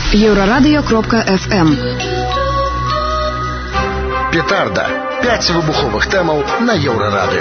Еврорадио.FM. Петарда. 5 вибухових темаў на Еврорадио.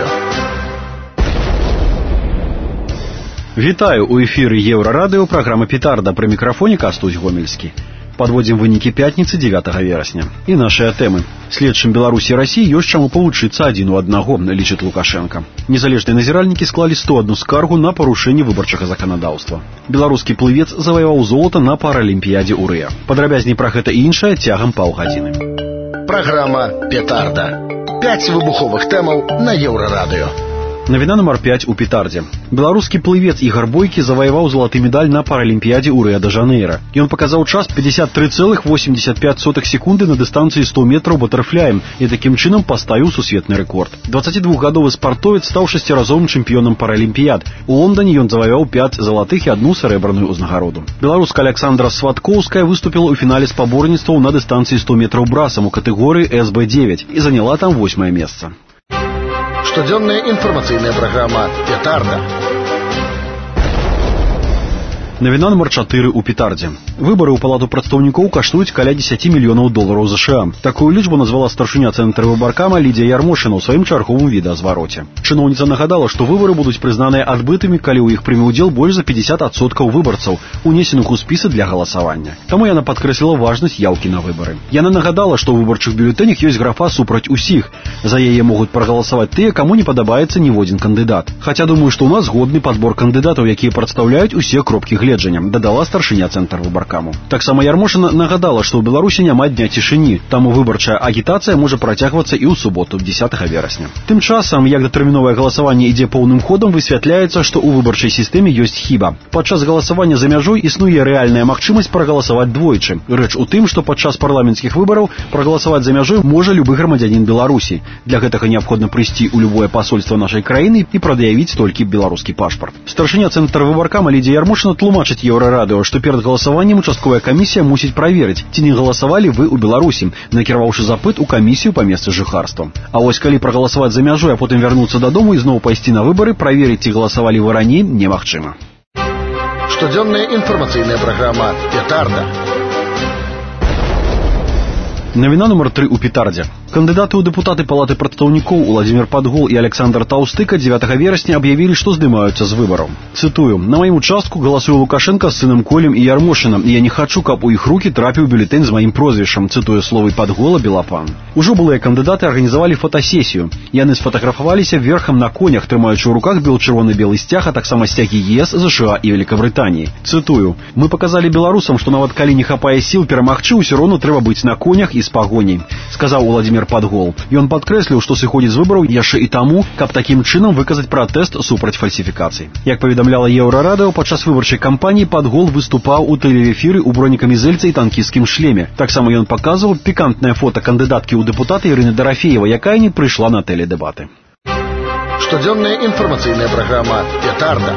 Вітаю, у эфіры Еврорадио, праграма «Петарда», пры мікрафоне Кастусь Гомельскі. Подводим вынікі пятніцы 9 верасня. І нашыя тэмы. Следчым Беларусі і Расіі ёсць чаму павучыцца адзін у аднаго, лічыць Лукашенко. Незалежныя назіральнікі склалі 101 скаргу на парушэнне выбарчага заканадаўства. Беларускі плывец заваяваў золата на паралімпіядзе ў Рыа. Падрабязней пра гэта і іншае цягам паўгадзіны. Праграма «Петарда». 5 выбуховых темаў на Еврорадио. Навіна нумар 5 у Петардзе. Беларускі плывец Ігар Бойкі заваяваў залаты медаль на паралімпіядзе ў Рыа-де-Жанейра. Ён паказаў час 53,85 секунды на дыстанцыі 100 метраў батэрфляем і такім чынам паставіў сусветны рэкорд. 22-гадовы спартовец стаў 6-разовым чэмпіёнам паралімпіяд. У Лондоне ён заваяваў 5 залатых і 1 сарэбраную ўзнагароду. Беларуска Александра Сваткоўская выступіла ў фінале спаборніцтваў на дыстанцыі 100 метраў брасам у катэгорыі СБ-9 і заняла там 8-е месца. Штодзённая інфармацыйная праграма «Петарда». Навіна нумар 4 у Петардзе. Выбары ў палату прадстаўнікоў каштуюць каля 10 мільёнаў долараў США. Такую лічбу назвала старшыня цэнтра выбаркама Лідзія Ярмошына ў сваім чарговым відэазвароце. Чыноўніца нагадала, што выбары будуць прызнаныя адбытымі, калі ў іх прыме ўдзел больш за 50% выбарцаў, унесеных у спісы для галасавання. Таму яна падкрэсліла важнасць яўкі на выбары. Яна нагадала, што ў выбарчых бюлетэнях ёсць графа супраць усіх. За яе могуць прагаласаваць тыя, каму не падабаецца ніводзін кандыдат. Хаця думаю, што ў нас годны падбор кандыдатаў, якія прадстаўляюць усе кропкі гледжання, дадала старшыня цэнтр выбаркаму. Таксама Ярмошына нагадала, што ў Беларусі няма дня цішыні, таму выбарчая агітацыя можа працягвацца і ў суботу, 10 верасня. Тым часам, як датэрміновае галасаванне ідзе поўным ходам, высвятляецца, што ў выбарчай сістэме ёсць хіба. Падчас галасавання за мяжой існуе рэальная магчымасць прагаласаваць двойчы. Рэч у тым, што падчас парламенцкіх выбараў прагаласаваць за мяжой можа любы грамадзянін Беларусі. Для гэтага неабходна прыйсці ў любое пасольства нашай краіны і прад'явіць толькі беларускі пашпарт. Старшыня цэнтр выбаркама Лідзія Ярмошына тлумачыць Еврорадио, што перад галасаваннем участковая камісія мусіць праверыць, ці не галасавалі вы ў Беларусі, накіраваўшы запыт у камісію па месцы жыхарства. А вось калі прагаласаваць за мяжой, а потым вярнуцца дадому і зноў пайсці на выбары, праверыць, ці галасавалі вы раней, немагчыма. Штодзённая інфармацыйная праграма «Петарда». Навіна нумар 3 у Петардзе. Кандыдаты ў дэпутаты палаты прадстаўнікоў Уладзімір Падгол і Александр Таўстыка 9 верасня аб'явілі, што здымаюцца з выбараў. Цытую: «На маім участку галасуе Лукашенко з сынам Колем і Ярмошынам, і я не хачу, каб у іх рукі трапіў бюлетэнь з маім прозвішчам», цытуе словы Падгола Белапан. Ужо былыя кандыдаты арганізавалі фотасесію. Яны сфотаграфаваліся верхам на конях, трымаючы ў руках чырвона-белы сцяг, а таксама сцягі ЕС, ЗША і Великабрытаніі. Цытую: «Мы паказалі беларусам, што нават калі не хапае сіл перамагчы, усё роўна трэба быць на конях і з пагоняй», сказаў Уладзімір Падгол. Ён падкрэсліў, што сыходзіць з выбараў яшчэ і таму, каб такім чынам выказаць пратэст супраць фальсіфікацый. Як паведамляла Еврорадио, падчас выбарчай кампаніі Падгол выступаў у тэлеэфіры ў бронекамізэльцы і танкісцкім шлеме. Таксама ён паказваў пікантнае фота кандыдаткі ў дэпутаты Ірыны Дарафеевай, якая не прыйшла на тэледэбаты. Штодзённая інфармацыйная праграма «Петарда».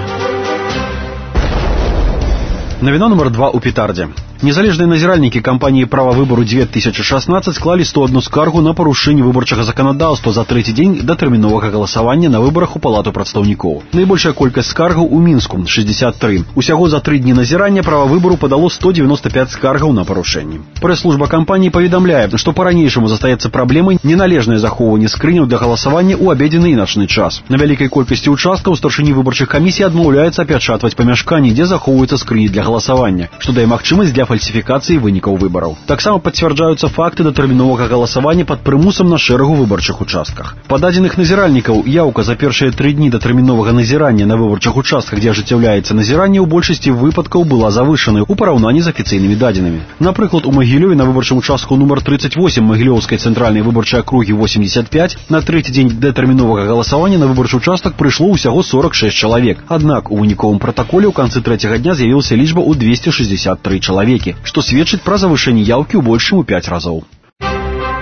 Навіна нумар 2 у Петардзе. Незалежныя назіральнікі кампаніі «Права выбару 2016» склалі 101 скаргу на парушэнне выбарчага заканадаўства за трэці дзень датэрміновага галасавання на выбарах у палату прадстаўнікоў. Найбольшая колькасць скаргаў у Мінску – 63. Усяго за 3 дні назірання «Права выбару» падало 195 скаргаў на парушэнні. Прэс-служба кампаніі паведамляе, што па-ранейшаму застаецца праблемай неналежнае захоўванне скрыняў для галасавання ў абедзенны і начны час. На вялікай колькасці ўчасткаў старшыні выбарчых камісій адмаўляецца апячатваць памяшканні, дзе захоўваюцца скрыні для галасавання, што дае магчымасць для фальсіфікацыі вынікаў выбараў. Таксама пацвярджаюцца факты датэрміновага галасавання пад прымусам на шэрагу выбарчых участках. Па дадзеных назіральнікаў, яўка за першыя 3 дні датэрміновага назірання на выбарчых участках, дзе ажыццяўляецца назіранне, ў большасці выпадкаў была завышанай у параўнанні з афіцыйнымі дадзенымі. Напрыклад, у Магілёве на выбарчым участку нумар 38 Магілёўскай цэнтральнай выбарчай акругі 85 на трэці дзень датэрміновага галасавання на выбарчы участак прыйшло ўсяго 46 чалавек. Аднак у выніковым пратаколе ў канцы трэцяга дня з'явілася лічба ў 263 чалавекі, што сведчыць пра завышэнне яўкі ў больш чым у 5 разоў.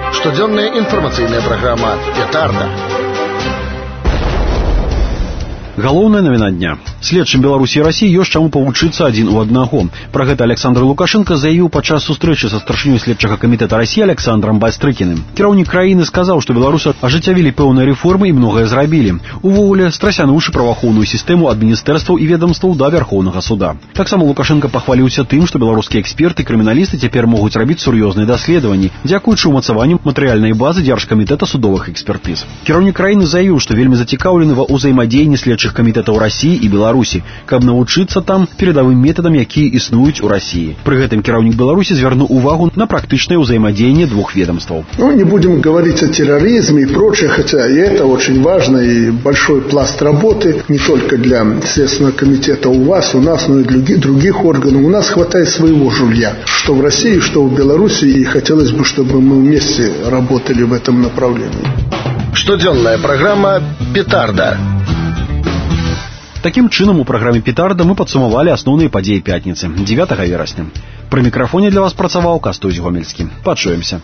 Штодзённая інфармацыйная праграма «Петарда». Галоўная навіна дня. Следчым Беларусі і Расіі ёсць чаму павучыцца адзін у аднаго. Пра гэта Александр Лукашенко заявіў падчас сустрэчы са старшынёй следчага камітэта Расіі Александром Байстрыкіным. Кіраўнік краіны сказаў, што беларусы ажыццявілі пэўныя рэформы і многае зрабілі. Увогуле, страсянуўшы праваахоўную сістэму ад міністэрстваў і ведомстваў да Вярхоўнага суда. Таксама Лукашенко пахваліўся тым, што беларускія эксперты і крыміналісты цяпер могуць рабіць сур'ёзныя даследаванні, дзякуючы ўмацаванню матэрыяльнай базы Дзяржкамітэта судовых экспертыз. Кіраўнік краіны заявіў, што вельмі зацікаўлены ва ўзаемадзеянні следчых камітэтаў Расіі і Беларусі, каб навучыцца там перадавым метадам, якія існуюць у Расіі. Пры гэтым кіраўнік Беларусі звярнуў увагу на практычнае ўзаемадзеянне двух ведомстваў. Не будем говорить о терроризме и прочее, хотя и это очень важно, и большой пласт работы не только для Следственного комитета у вас, у нас, но и других органов. У нас хватает своего жулья, что в России, что в Беларуси, и хотелось бы, чтобы мы вместе работали в этом направлении. Штодзённая программа «Петарда». Такім чынам, у праграме «Петарда» мы падсумавалі асноўныя падзеі пятніцы, 9 верасня. Пры мікрафоне для вас працаваў Кастусь Гомельскі. Пачуемся.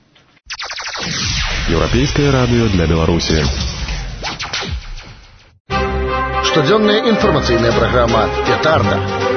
Еўрапейскае радыё для Беларусі. Штодзённая інфармацыйная праграма «Петарда».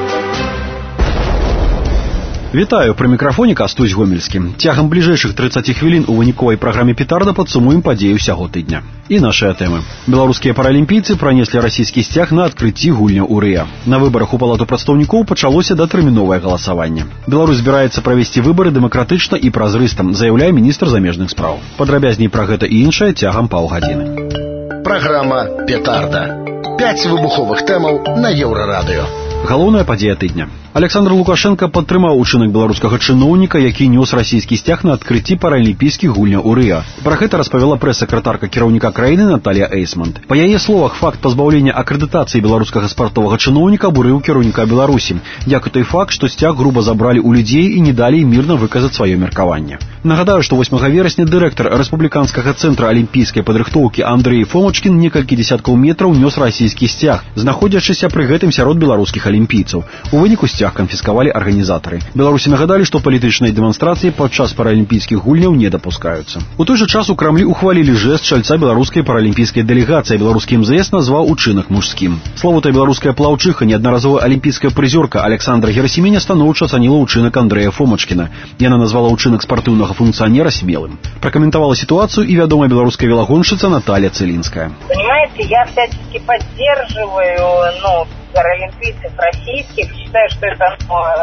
Вітаю, пры мікрафоне Кастусь Гомельскі. Цягам бліжэйшых 30 хвілін у выніковай праграме «Петарда» падсумуем падзеі ўсяго тыдня. І нашыя тэмы. Беларускія паралімпійцы пранеслі расійскі сцяг на адкрыцці гульняў у Рыа. На выбарах у палату прадстаўнікоў пачалося датэрміновае галасаванне. Беларусь збіраецца правесці выбары дэмакратычна і празрыста, заяўляе міністр замежных спраў. Падрабязней пра гэта і іншае цягам паўгадзіны. Праграма «Петарда». 5 выбуховых тэмаў на Еўрарадыё. Галоўная падзея тыдня. Александр Лукашенко падтрымаў учынак беларускага чыноўніка, які нёс расійскі сцяг на адкрыцці паралімпійскіх гульняў у Рыа. Пра гэта распавяла прэс-сакратарка кіраўніка краіны Наталья Эйсмонт. Па яе словах, факт пазбаўлення акрэдытацыі беларускага спартовага чыноўніка абурыў кіраўніка Беларусі. Як і той факт, што сцяг груба забралі ў людзей і не далі ім мірна выказаць сваё меркаванне. Нагадаю, што 8 верасня дырэктар рэспубліканскага цэнтра алімпійскай падрыхтоўкі Андрэй Фомачкін некалькі дзесяткаў метраў нёс расійскі сцяг, знаходзячыся пры гэтым сярод беларускіх алімпійцаў. У выніку сцяг канфіскавалі арганізатары. Беларусі нагадалі, што палітычныя дэманстрацыі падчас паралімпійскіх гульняў не дапускаюцца. У той жа час у Крамлі ухвалілі жэст чальца беларускай паралімпійскай дэлегацыі. Беларускі МЗС назваў учынак мужскім. Славутая беларуская плаўчыха, неаднаразовая алімпійская прызёрка Александра Герасіменя станоўча ацаніла ўчынак Андрэя Фомачкіна. Яна назвала ўчынак спартыўнага функцыянера смелым. Пракаментавала ситуацию и вядомая белорусская велогонщица Наталья Целинская. Понимаете, я всячески поддерживаю, паралимпийцев российских. Считаю, что это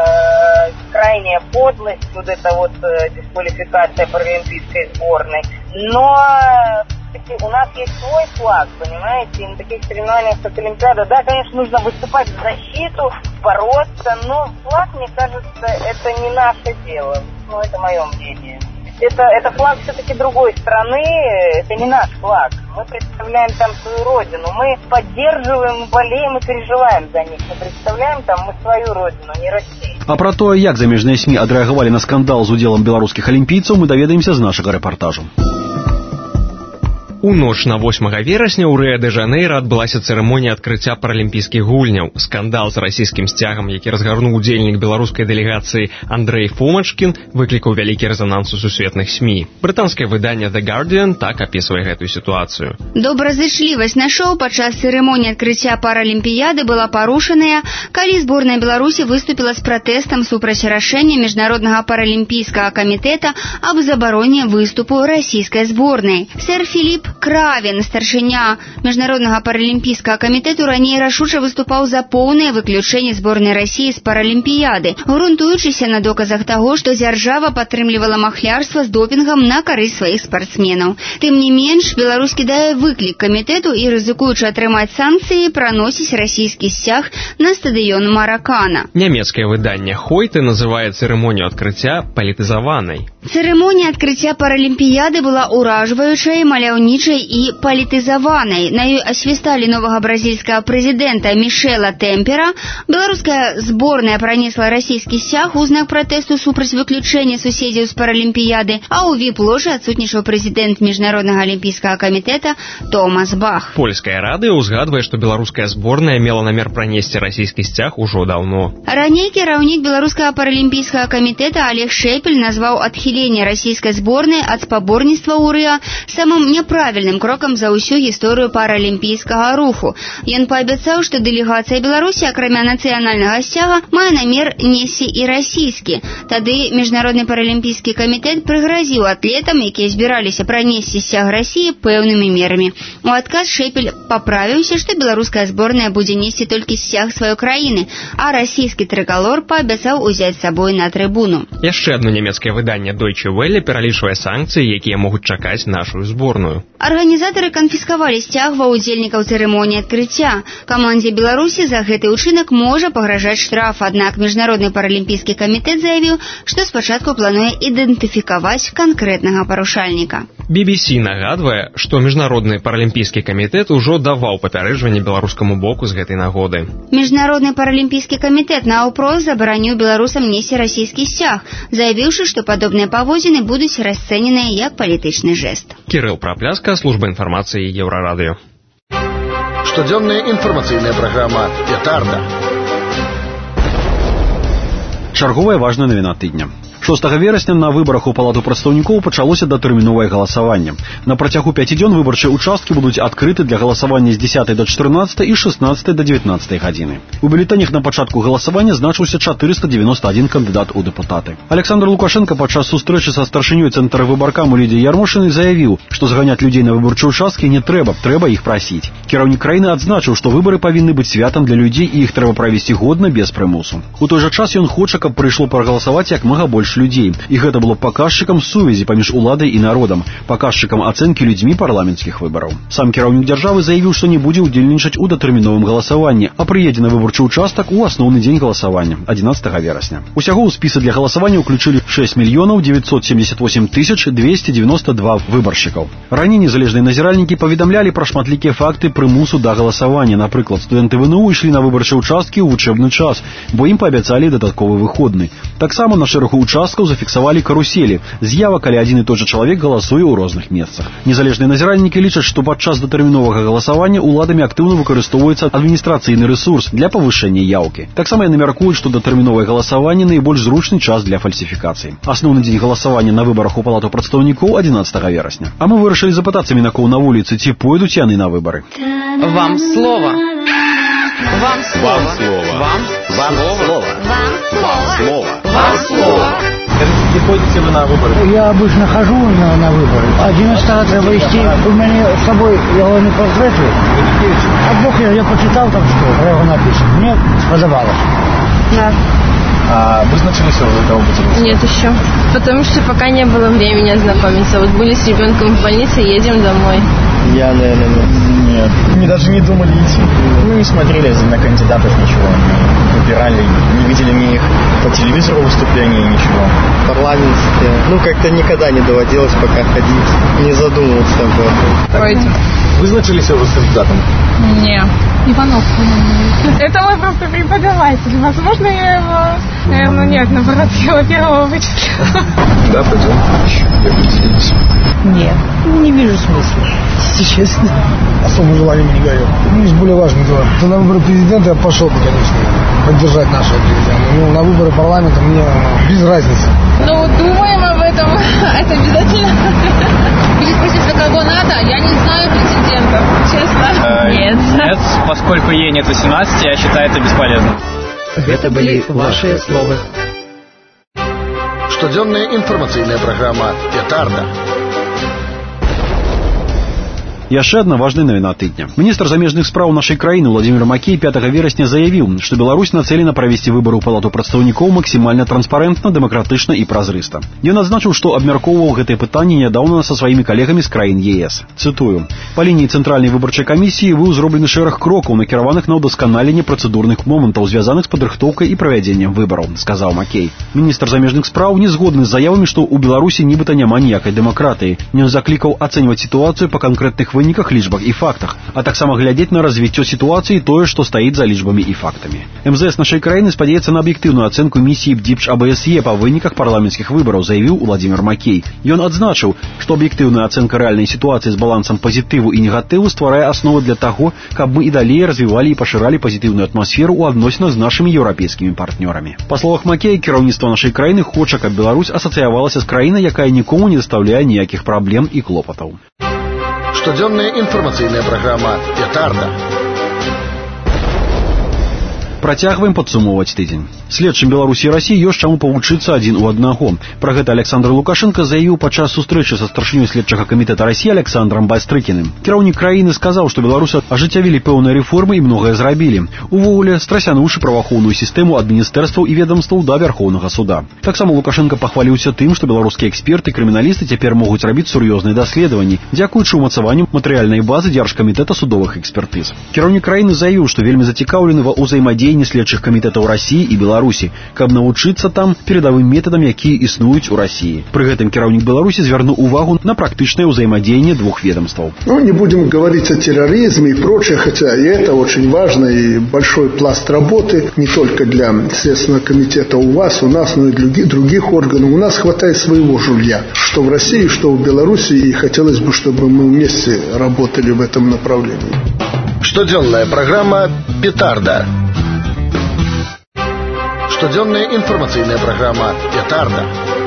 крайняя подлость, вот эта вот дисквалификация паралимпийской сборной. Но у нас есть свой флаг, понимаете, и на таких соревнованиях, как Олимпиада, да, конечно, нужно выступать в защиту, бороться, но флаг, мне кажется, это не наше дело. Это мое мнение. Это флаг все-таки другой страны, это не наш флаг. Мы представляем там свою родину, мы поддерживаем, болеем и переживаем за них. Мы представляем там мы свою родину, не Россию. А про то, як замежныя СМИ адрэагавалі на скандал з удзелам беларускіх алімпійцаў, мы даведаемся з нашага рэпартажу. У ноч на 8 верасня ў Рыа-дэ-Жанэйра адбылася цырымонія адкрыцця паралімпійскіх гульняў. Скандал з расійскім сцягам, які разгарнуў удзельнік беларускай дэлегацыі Андрэй Фомачкін, выклікаў вялікі рэзананс у сусветных СМІ. Брытанскае выданне The Guardian так апісвае гэтую сітуацыю. Добразычлівасць на шоу падчас цырымоніі адкрыцця паралімпіяды была парушаная, калі зборная Беларусі выступіла з пратэстам супраць рашэння Міжнароднага паралімпійскага камітэта аб забароне выступу расійскай зборнай. Сэр Філіп Кравен, старшыня Міжнароднага паралімпійскага камітэту, раней рашуча выступаў за поўнае выключэнне зборнай Расіі з паралімпіяды, грунтуючыся на доказах таго, што дзяржава падтрымлівала махлярства з допінгам на карысць сваіх спартсменаў. Тым не менш, Беларусь кідае выклік камітэту і, рызыкуючы атрымаць санкцыі, праносіць расійскі сцяг на стадыён Маракана. Нямецкае выданне Хойте называе цырымонію адкрыцця палітызаванай. Цырымонія адкрыцця паралімпіяды была ўражваючай, маляўнічай і палітызаванай. На ёй асвісталі новага бразільскага прэзідэнта Мішэла Тэмпера. Беларуская зборная пранесла расійскі сцяг у знак пратэсту супраць выключэння суседзяў з паралімпіяды, а ў віп-ложы адсутнічаў прэзідэнт Міжнароднага алімпійскага камітэта Томас Бах. Польскае радыё ўзгадвае, што беларуская зборная мела намер пранесці расійскі сцяг ужо даўно. Раней кіраўнік беларускага паралімпійскага камітэта Олег Шэпель назваў адхіленне расійскай зборнай ад спаборніцтва ў Рыа самым няправільным правільным крокам за ўсю гісторыю паралімпійскага руху. Ён паабяцаў, што дэлегацыя Беларусі, акрамя нацыянальнага сцяга, мае намер несці і расійскі. Тады Міжнародны паралімпійскі камітэт прыгразіў атлетам, якія збіраліся пранесці сцяг Расіі, пэўнымі мерамі. У адказ Шэпель паправіўся, што беларуская зборная будзе несці толькі сцяг сваёй краіны, а расійскі трыкалор паабяцаў узяць з сабой на трыбуну. Яшчэ одно нямецкае выданне Deutsche Welle пералічвае санкцыі, якія могуць чакаць нашу зборную. Арганізатары канфіскавалі сцяг ва ўдзельнікаў цырымоніі адкрыцця. Камандзе Беларусі за гэты ўчынак можа пагражаць штраф, аднак Міжнародны паралімпійскі камітэт заявіў, што спачатку плануе ідэнтыфікаваць канкрэтнага парушальніка. BBC нагадвае, што Міжнародны паралімпійскі камітэт ужо даваў папярэджванне беларускаму боку з гэтай нагоды. Міжнародны паралімпійскі камітэт наўпрост забараніў беларусам несці расійскі сцяг, заявіўшы, што падобныя паводзіны будуць расцэненыя як палітычны жэст. Кірыл Прапляска, служба інфармацыі Еўрарадыё. Штодзённая інфармацыйная праграма «Петарда». Чарговая важная навіна тыдня. 6 верасня на выбарах у Палату прадстаўнікоў пачалося датэрміновае галасаванне. На працягу 5 дзён выбарчыя участкі будуць адкрыты для галасавання з 10 до 14 і 16 до 19 гадзіны. У бюлетэнях на пачатку галасавання значыўся 491 кандыдат у дэпутаты. Александр Лукашенко падчас сустрэчы са старшынёй цэнтра выбаркаму Лідзіяй Ярмошынай заявіў, што зганяць людзей на выбарчыя участкі не трэба іх прасіць. Кіраўнік краіны адзначыў, што выбары павінны быць святам для людзей і іх трэба правесці годна, без прымусу. У той жа час ён хоча, каб прыйшло прагаласаваць як мага больш людзей. І гэта было паказчыкам сувязі паміж уладай і народам, паказчыкам ацэнкі людзьмі парламенцкіх выбараў. Сам кіраўнік дзяржавы заявіў, што не будзе ўдзельнічаць у датэрміновым галасаванні, а прыедзе на выбарчы участак у асноўны дзень галасавання, 11 верасня. Усяго ў спісы для галасавання ўключылі 6 978 292 выбаршчыкаў. Раней незалежныя назіральнікі паведамлялі пра шматлікія факты прымусу да галасавання. Напрыклад, студэнты ВНУ ішлі на выбарчыя участкі ў вучэбны час, бо ім паабяцалі дадатковы выходны. Таксама на шэрагу участкаў зафіксавалі каруселі, з'ява, калі адзін і той жа чалавек галасуе ў розных месцах. Незалежныя назіральнікі лічаць, што падчас датэрміновага галасавання уладамі актыўна выкарыстоўваецца адміністрацыйны рэсурс для павышэння яўкі. Таксама яны мяркуюць, што датэрміновае галасаванне найбольш зручны час для фальсіфікацыі. Асноўны дзень галасавання на выбарах у Палату прадстаўнікоў 11 верасня. А мы вырашылі запытацца мінакоў на вуліцы, ці пойдуць яны на выбары. Вам слово. Вам слово. Вам слово. Вам слово. Вам слово. Вам слово. Не ходите вы на выборы? Я обычно хожу на выборы. 11 треба идти. У меня с собой его не портреты. А Бог, я почитал там, что его написано. Мне сподобалось. Да. А вызначились вы, за кого будете? Нет еще. Потому что пока не было времени ознакомиться. Вот были с ребенком в больнице, едем домой. Я, наверное, нет. Мы даже не думали идти. Мы не смотрели на кандидатов ничего. Не выбирали, не видели ни их по телевизору выступления, ничего. Парламентские. Как-то никогда не доводилось пока ходить. Не задумываться об этом. Пойдем. Вызначились вы с кандидатом? Нет. Иванов. Это мой просто преподаватель. Возможно, я его... Наверное, нет, наоборот, я его первого вычислила. Да, пойдем. Определились. Нет, не вижу смысла, если честно. Особо желания не горел. Есть более важные дела. На выборы президента я пошел бы, конечно, поддержать нашего президента. На выборы парламента мне без разницы. Думаем об этом. Это обязательно. Или спросить, за кого надо, я не знаю претендентов, честно. Нет. Нет, поскольку ей нет 18, я считаю это бесполезным. Это были ваши слова. Штодзённая інфармацыйная праграма «Петарда». Яшчэ адна важная навіна тыдня. Міністр замежных спраў нашай краіны Владимир Макей 5 верасня заявіў, што Беларусь нацелена правесці выбары ў Палату прадстаўнікоў максімальна транспарэнтна, дэмакратычна і празрыста. Ён адзначыў, што абмяркоўваў гэтае пытанне нядаўна са сваімі калегамі з краін ЕС. Цытую: «Па лініі цэнтральнай выбарчай камісіі быў зроблены шэраг крокаў, накіраваных на ўдасканаленне працэдурных момантаў, звязаных з падрыхтоўкай і правядзеннем выбараў», сказаў Макей. Міністр замежных спраў не згодны з заявамі, што ў Беларусі нібыта няма ніякай дэмакратыі. Ён заклікаў ацэньваць сітуацыю па канкрэтных выніках, лічбах і фактах, а таксама глядзець на развіццё сітуацыі тое, што стаіць за лічбамі і фактамі. МЗС нашай краіны спадзяецца на аб'ектыўную ацэнку місіі БДИПЧ АБСЕ па выніках парламенцкіх выбараў, заявіў Владимир Макей. Ён адзначыў, што аб'ектыўная ацэнка рэальнай сітуацыі з балансам пазітыву і негатыву стварае аснову для таго, каб мы і далей развівалі і пашыралі пазітыўную атмасферу ў адносінах з нашымі еўрапейскімі партнёрамі. Па словах Макея, кіраўніцтва нашай краіны хоча, каб Беларусь асацыявалася з краінай, якая нікому не даставляе ніякіх праблем і клопатаў. Штодзённая інфармацыйная праграма «Петарда». Працягваем падсумоўваць тыдзень. Следчым Беларусі і Расіі ёсць чаму павучыцца адзін у аднаго. Пра гэта Александр Лукашенко заявіў падчас сустрэчы са старшынёй следчага камітэта Расіі Александром Байстрыкіным. Кіраўнік краіны сказаў, што беларусы ажыццявілі пэўныя рэформы і многае зрабілі. Увогуле, страсянуўшы праваахоўную сістэму адміністэрстваў і ведамстваў да Вярхоўнага суда. Таксама Лукашенко пахваліўся тым, што беларускія эксперты і крыміналісты цяпер могуць рабіць сур'ёзныя даследаванні, дзякуючы ўмацаванню матэрыяльнай базы Дзяржкамітэта судовых экспертыз. Кіраўнік краіны заявіў, што вельмі зацікаўлены ва ўзаемадзеянні следчых камітэтаў Расіі і Беларусі, каб навучыцца там перадавым метадам, якія існуюць у Расіі. Пры гэтым кіраўнік Беларусі звярнуў увагу на практычнае ўзаемадзеянне двух ведомстваў. Не будем говорить о терроризме и прочее, хотя и это очень важно, и большой пласт работы, не только для Следственного комитета у вас, у нас, но и других органов. У нас хватает своего жулья, что в России, что в Беларуси, и хотелось бы, чтобы мы вместе работали в этом направлении. Штодзённая праграма «Петарда». Штодзённая інфармацыйная праграма «Петарда».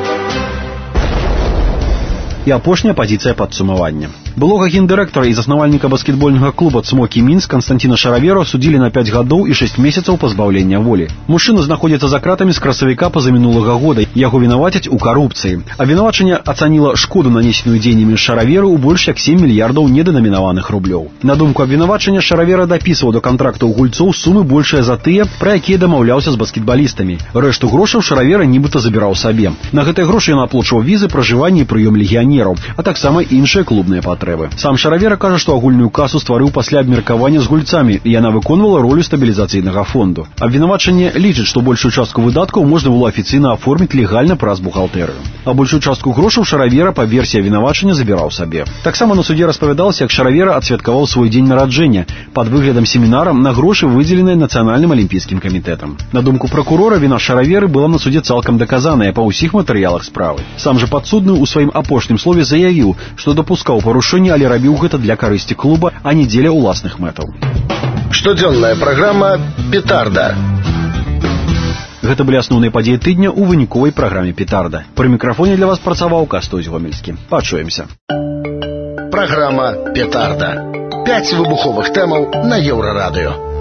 І апошняя пазіцыя падсумавання. Былога гендырэктара і заснавальніка баскетбольнага клуба «Цмокі Мінск» Константина Шаравера судзілі на 5 гадоў і 6 месяцаў пазбаўлення волі. Мужчына знаходзіцца за кратамі з красавіка пазамінулага года. Яго вінавацяць у карупцыі. Абвінавачанне ацаніла шкоду, нанесеную дзеяннямі Шараверы, у больш як 7 мільярдаў недэнамінаваных рублёў. На думку абвінавачання, Шаравера дапісваў до кантрактаў гульцоў сумы большыя за тыя, пра якія дамаўляўся з баскетбалістамі. Рэшту грошаў Шаравера нібыта забіраў сабе. На гэтыя грошы ён аплачваў візы, пражыванне і прыём легіянераў, а таксама іншыя клубныя патрэбы. Сам Шаравера кажа, што агульную касу стварыў пасля абмеркавання з гульцамі, і яна выконвала ролю стабілізацыйнага фонду. Абвінавачанне лічыць, што большую частку выдаткаў можна было афіцыйна аформіць легальна праз бухгалтэрыю. А большую частку грошаў Шаравера па версіі абвінавачання забіраў сабе. Таксама на судзе распавядалася, як Шаравера адсвяткаваў свой дзень нараджэння пад выглядам семінара на грошы, выдзеленыя Нацыянальным алімпійскім камітэтам. На думку пракурора, віна Шараверы была на судзе цалкам даказаная па ўсіх матэрыялах справы. Сам жа падсудны ў сваім апошнім слове заявіў, што дапускаў парушэнне, але рабіў гэта для карысці клуба, а не дзеля ўласных мэтаў. Штодзённая праграма «Петарда». Гэта былі асноўныя падзеі тыдня ў выніковай праграме «Петарда». Пры мікрафоне для вас працаваў Кастусь Гомельскі. Пачуемся. Праграма «Петарда». 5 выбуховых тэмаў на Еўрарадыё.